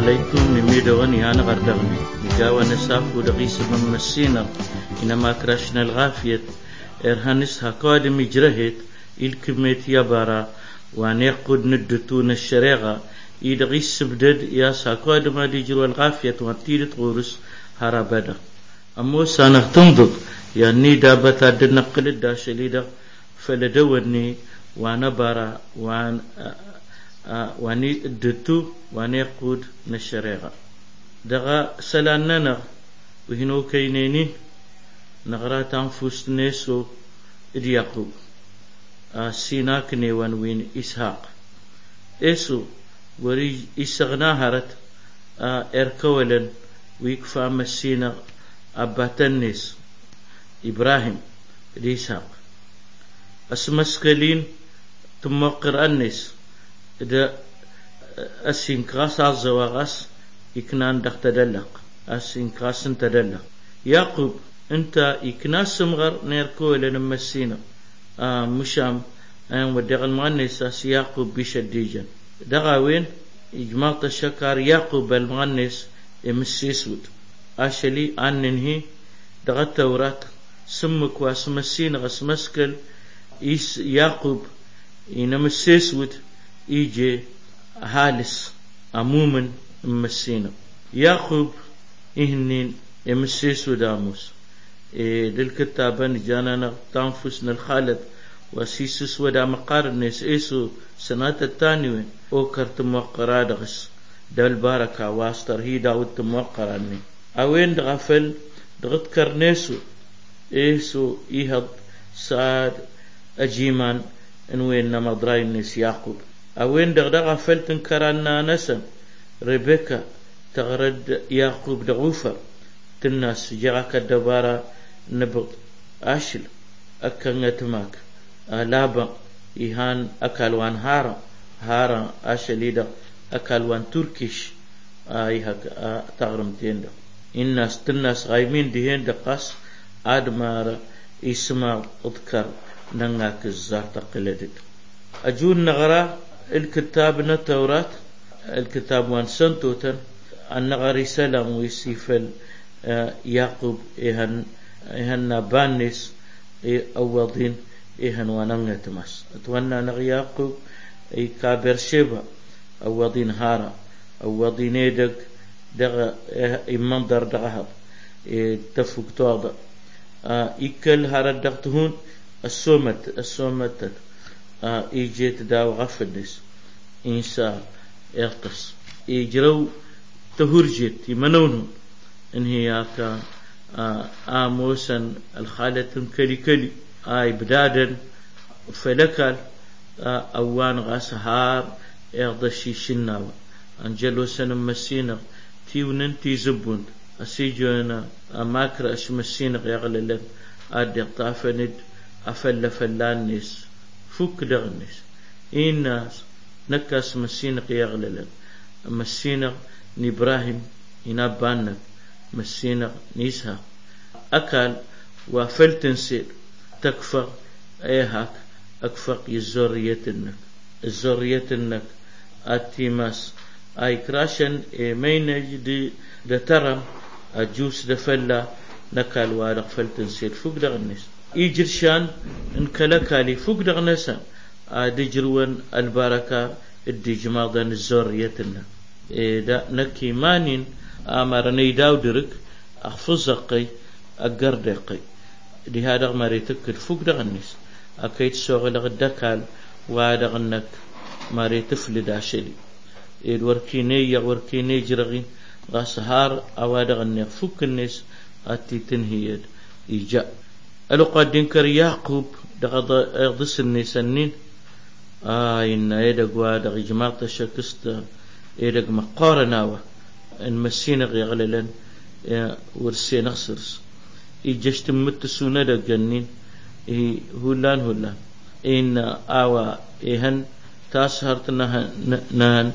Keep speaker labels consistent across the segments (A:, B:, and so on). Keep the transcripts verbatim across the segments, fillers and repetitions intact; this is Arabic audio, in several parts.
A: عليكم نميدوني أنا غردغني نجاوى نسافو دقيس من مسينا إنما كراشنا الغافية إرهانس هكاد مجرهت الكميت يبارا وأن يقود ندتون الشريغة إدغيس بدد يا ساكاد ما ديجروا الغافية وانتيرت غورس هرابدا أمو سانغ تنضب يعني دابتا دنقل الداشليدا فلدوني وأنا بارا وأن واني الدتو واني يقود نشريغا دغا سلاننا وهنو كينيني نغرا تنفس نيسو إدياقوب سيناكني وانوين إسحاق إسو وري إسغنا هرت إركولا ويكفى مسينا أباتنس إبراهيم إسحاق أسمسكلين تمقر النس إذا السنكاس الزواغاس يكنان دخ تدلق السنكاس تدلق يعقوب أنت يكناس مغر نيركو لنما السينا آه مشام أن ودغ المغنس يعقوب بشديجا دغاوين إجماع الشكار يعقوب المغنس إمسيسود أشلي أننهي دغ التوراة سمك واسم السينا غسمسكل إيس يعقوب إنما السيسود إيجي هالس عموما مسينا يعقوب إهنين إمسيس وداموس إيه للكتابة جاننا تنفسنا الخالد وسيسس ودا مقارنس إيسو سنة الثانية أوكرت موقرادغس دل باركة واستر هي داود موقراني أوين دغفل دغت كرنيسو إيسو إيهد سعد أجيمان إنوين نمضراين نس يعقوب أوين دغدغة فلتن كرانا نسم ريبيكا تغرد يعقوب دغوفر تناس جاك الدبارة نبغ أشل أكنتماك لابا إيهان أكلوان هارا هارا أشليدا أكلوان تركيش أيهك تغرم تيندا الناس تناس غايمين دهين دقاس أدمار اسمع أذكر نناك الزار تقلدت أجون نغرا الكتاب التوراة الكتاب وان سنتوتن النغري رسالة ويسيفل يعقوب إهن إهن بانس أوضين إهن ونغتمس أتوانا نغ يعقوب إي كابر شبا أوضين هارا أوضين إيدك دغ إمندر دغهر تفوق توضع إكل هارا دغتهون السومت السومت إيجيت داو غفدس إنسا إغتس إيجرو تهرجت يمنونه إن هي كا آموسا الخالة كلي كلي آي بدادا فلكال أوان غاسهار إغدشي شناوة أنجلو سنم مسينة تيونن تيزبون أسيجونا أماكر أش مسينة يغللن أدي اغتافند أفل فلانيس فوك دغنس إناس نكاس مسينة يغللن مسينة نإبراهيم إنابانا مسينة نيسها أكل وفلتنسير تكفر أيهاك أكفر يزوريتنك الزوريتنك أتيماس أي كراشن مين دي دترم أجوس دفلا نكال وارق فلتنسير فوق دغنس إيجرشان انكلكالي فوق دغنسا أدجروان البركة الدجماغدان الزوريتنا إذا نكي مانين أمرني داودرك أخفزقي أقردقي لهذا ما ريتك فوق دغنس أكيد شغل غدكال وادغنك ما ريتفل داشلي إذ وركيني يوركيني جرغي غسهار أوادغنك فوق الناس أتي تنهيد إيجا ألو قادين كر يعقوب دغض أغضس النسنين آه إن إيدق وادغ جماعة الشكست إيدق مقارناوة إن مسينا غيغللن ورسين أخسرس إيجاشت متسونا دقنين إيه هولان هولان إن آوا إيهن تاسهرت نهن نهن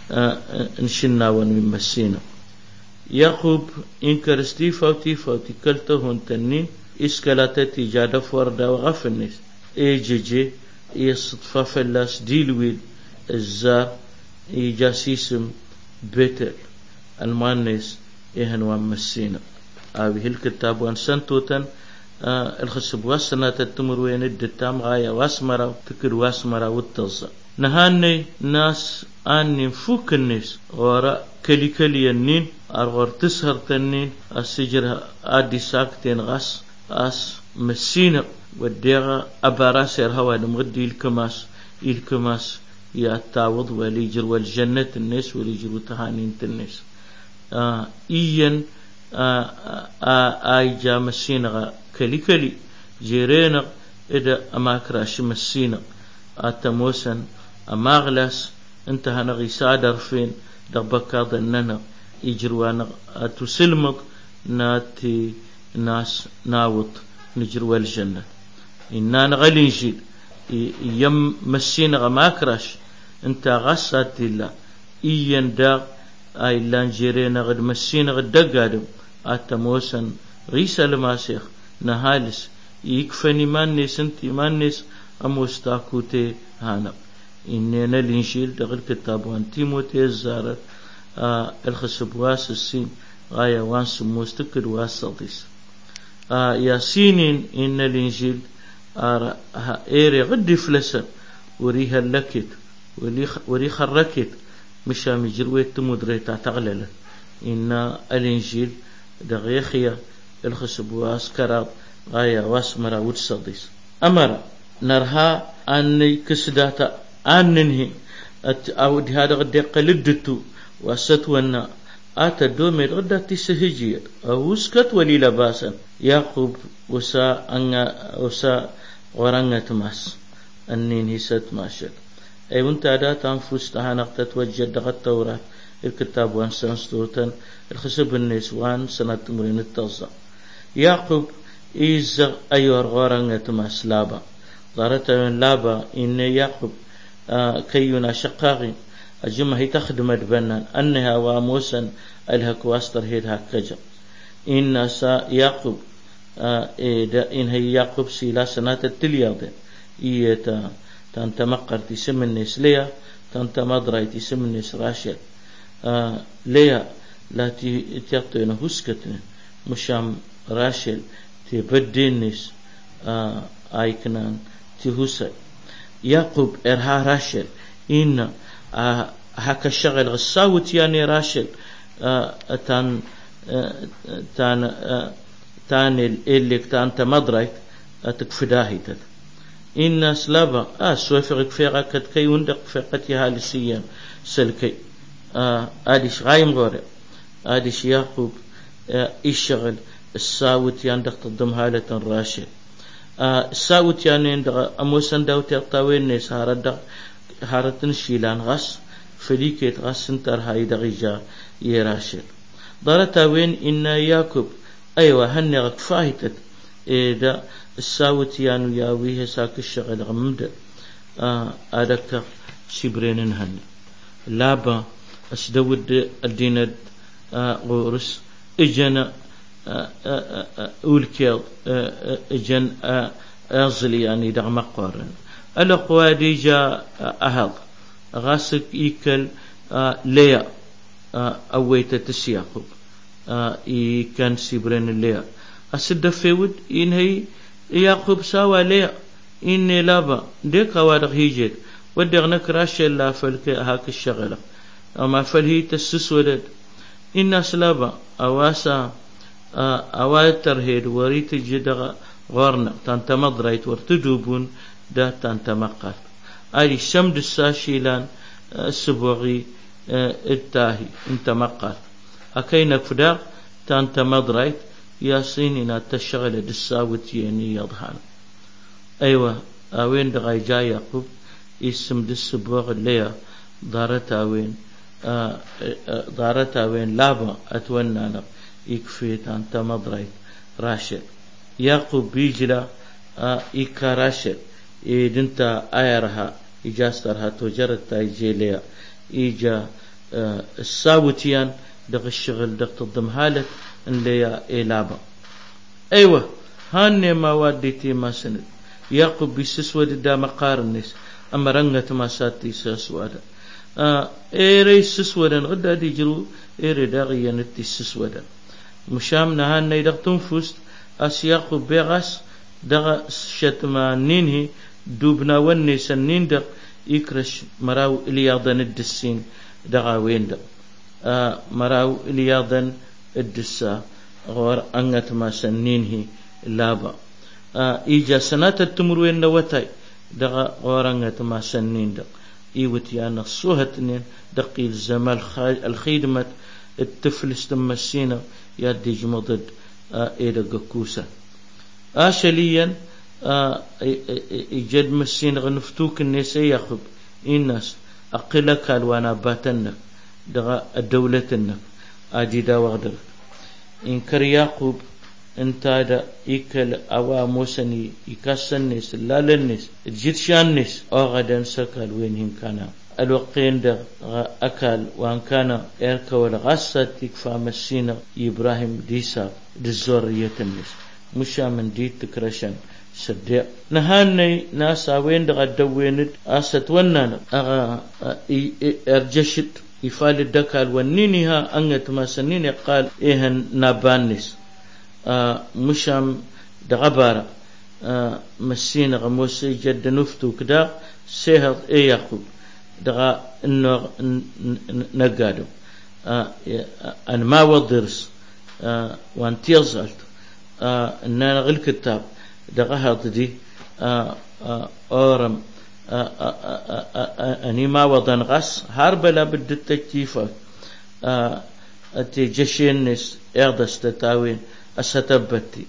A: انشناوان من مسينا يعقوب إن كرستي فوتي فوتي كلتهن تنين إسكالاتي جادة فوردا وغفنس إي جي جي إي صدفة فلاس ديلويل الزار إي جاسيسم بيتل المانيس إهن ومسينا هذه الكتاب وان سنتوتن آه الخصب واسنا تتمر وين الدتام غاية واسمرا تكر واسمرا والتظا نهاني ناس آني فوق الناس وراء كلي كلي النين أرغر تسهر تنين السجر آدي ساكتين غاس أس مسينا وديغا أباراس الهوا نمغدي الكماس الكماس يتعوض وليجر والجنة الناس وليجر تهانين الناس آه إيان آه آه آي جا مسينا كلي كلي جيرينا إذا أماكراش مسينا أتموسن أماغلاس انت هنغي سادر فين دغبكا ظننا يجروانا تسلمك ناتي ناس ناوط نجروا الجنة إننا نغلنجي يم مسينا غماكراش انت غسات الله إيان دا أي لانجيرينا غد مسينا غد دقادم أتموسن غيسا الماسيخ نهالس يكفني مانيس انتي مانيس أموستاكوتي هانا إننا الإنجيل دغل كتاب وان تيموتي الزارة آه الخصب واس السين غاية وان سموستكر واسطيس آه ياسينين إن الإنجيل آه إيري غدي فلسا وريها اللكت وريها الركت مشا مجروية تمدريتا تغلل إن الإنجيل دغيخيا الخصب واس كراب غاية واسمرا وتصديس أمر نرها أني كسداتا أنني أود هذا غدي قلدتو وستونا أتى دومي غدا تسهجير أوسكت ولي لباسا يعقوب وسا أنغا وسا ورنغا تماس أنين هيست ماشد أي وانت أدا تنفس تهانق تتوجد دغ التوراة الكتاب وان سنستوتن الخسب النسوان سنة مرين التوزع يعقوب إيزغ أيور غورنغا تماس لابا ضارت من لابا إن يعقوب آه كينا شقاغي أجمع هي تخدم البنان أنها واموسا الهك واستر هيد هكجا إن سا يعقوب آه إيه إن هي يعقوب سيلا سنات التلياض إيه تنتمقر تسم الناس ليا تنتمضري تسم الناس راشد آه ليا لا تيقطين هسكتن مشام راشد تبدين ناس آه آيكنان تهوسي يعقوب إرها راشد إن آه هكا الشغل غصاوت يعني راشد آه تان آه تان آه تان اللي تان تمضريت تكفداهيتت إن سلابا آه سوفرك فيرك كي وندق فقتها لسيان سلكي آه آديش غايم غوري آديش يعقوب آه الشغل الساوت يندق تضم هالة راشد آه الساوت يعني عند أموسن داوت يقطعين ناس هارد هارتن شيلان غس فليكت غس انتر هاي دغيجا يراشل ضرتا وين إن يعقوب أيوة هنغك فايتت إذا الساوت يانو ياويه ساك الشغل غمد آه أدك شبرين هن لابا أسدود الدين آه غورس إجنا أولكيل جن أزلي يعني دغ مقارن الأقوى ديجا أهل غاسك إيكل ليا أويت تسياقب إيكان سيبرين ليا أسد فيود إن هي يعقوب ساوى ليا إني لابا ديك وادغ هيجد ودغ نكراش لا فلك هاك الشغلة أما فلهي تسسودد إن سلابا أواسا أواتر هيد وريت جدغ غورنا تنتمضريت ورتدوبون دا تنتمقر أي شمد الساشيلان السبوغي التاهي انتمقر أكينك فداق تنتمضريت ياسيننا تشغل دساوت يعني يضحان أيوة أوين دغاي جا يعقوب اسم دسبوغ ليا دارتا وين دارتا وين لابا أتونانا يكفي أنت مضريت راشد يعقوب بيجلا إيكا راشد إدنتا آيرها إجاسترها توجرت تايجيليا إيجا الساوتيان دغ الشغل دغ تضم حالة إن ليا إلابا أيوة هاني ما واديتي ما سند يعقوب بيسسود دا مقارنس أما رنغة ما ساتي ساسوادا آه إيري سسودا غدا دي جرو إيري داغيا نتي سسودا مشام نهان نيدغ تنفست أسياق بيغاس دغ شتما نينهي دوبنا وني سنين دغ يكرش مراو إلياضن الدسين دغا وين دغ آه مراو إلياضن الدسا غور أنغت ما سنينهي لابا آه إيجا سنات التمروين نوتاي دغا غور أنغت ما سنين دغ إيوتي أنا صوهتنين دقي الزمال الخدمة الطفل استمسينا يدي جمضد آه إيدا قكوسة آشليا آه إيجاد مسين غنفتوك الناس ياخب الناس أقلك الوانا باتنك دغا الدولتنك أجيدا وغدر إن كرياقوب انت دا إيكل أوا موسني يكسنس لا للنس الجيتشانس أغدا سكال وينهم كان الوقين دا أكل وان كان إركا والغاسة تكفى مسينا إبراهيم ديسا دزورية النس مشا من دي تكرشن سدع نهاني ناسا وين دا دويند أست ونانا أغا إرجشت يفعل الدكال ونينها أنت ما سنين قال إيهن نابانس آه مشام دغبارة آه مسين غموسي جد نفتو كدا سيهض إيه ياخب دغا إنه نقادو آه أن ما وضرس آه وان تيزالت آه إننا غل كتاب دغا هاد دي آه آه أورم آه آه آه آه أني ما وضن غس هاربلا بدت تكيفة آه أتي جشينس إغدس تتاوين أستبتي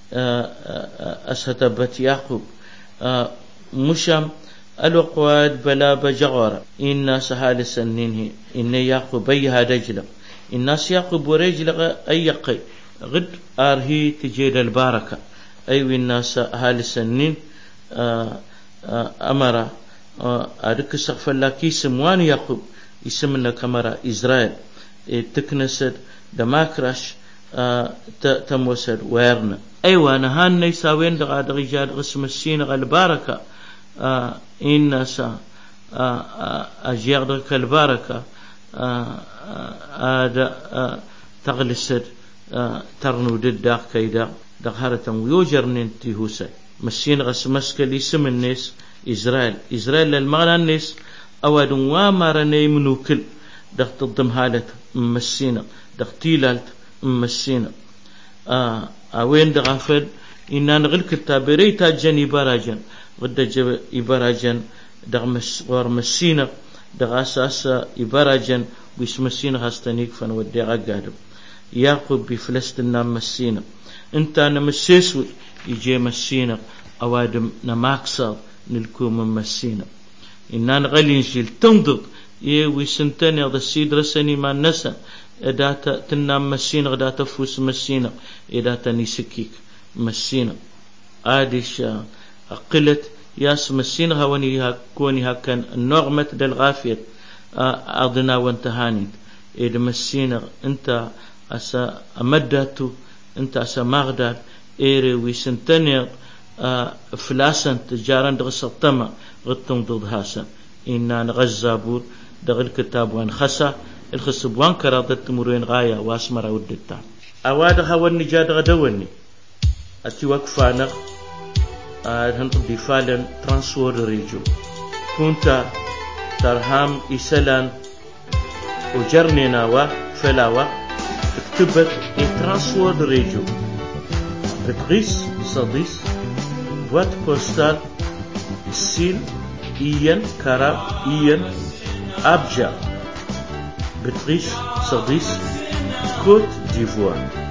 A: أستبت يعقوب مشام الوقواد بلا بجغارة إن سهال سنينه إن يعقوب بيها رجلا الناس يعقوب ورجل أيقي غد آرهي تجيد البركة أي الناس هال سنين أمر أدك سقف الله كيسم وان يعقوب يسمنا كمرة إسرائيل تكنسد دماكرش تموسد ويرنا أيوة نهان نيساوين دغا دغيجاد غسم السين غالباركة إن سا أجيغ دغك الباركة تغلسد ترنو دداق كيدا دغهارة ويوجر ننتي هوسي مسين غسم اسكالي سم الناس إسرائيل إسرائيل للمغنى الناس أود وامرني منوكل دغ تضم هالة مسينا دغ تيلالت مسينا آه أوين دغافد إننا نغل كتاب ريتا جن إبراجن غدا جب إبراجن دغ مس غور مسينا دغ أساس إبراجن ويس مسينا هستنيك فنودي عقادم يعقوب بفلسطين مسينا انت أنا مسيسود يجي مسينا أوادم نماكسر نلكوم مسينا إننا نغل إنجيل تنضد يه ويسنتني هذا السيد رسني ما نسى إذا تنام مسينا غدا تفوس مسينا إذا تنسكيك مسينا عادش قلت ياس مسينا هوني كوني هكذا النغمة دلغافية أرضنا وانتهانين إذا مسينا أنت أسا أمداتو أنت أسا مغداد إيري ويسنتني فلاسن تجاران دغس الطمع غطم ضد هاسن إننا نغزابور دغل كتاب وان خسا الخصب وان كرادت مرين غاية واسمر ودتا أواد هوني جاد غدوني أتي وقفانا هن دفالا ترانسور ريجو كنت ترهام إسلان وجرنينا وفلاوة اكتبت ترانسور ريجو بتغيس صديس بوات بوستال سيل إيان كاراب إيان أبجا بتغيس صديس كوت ديفوار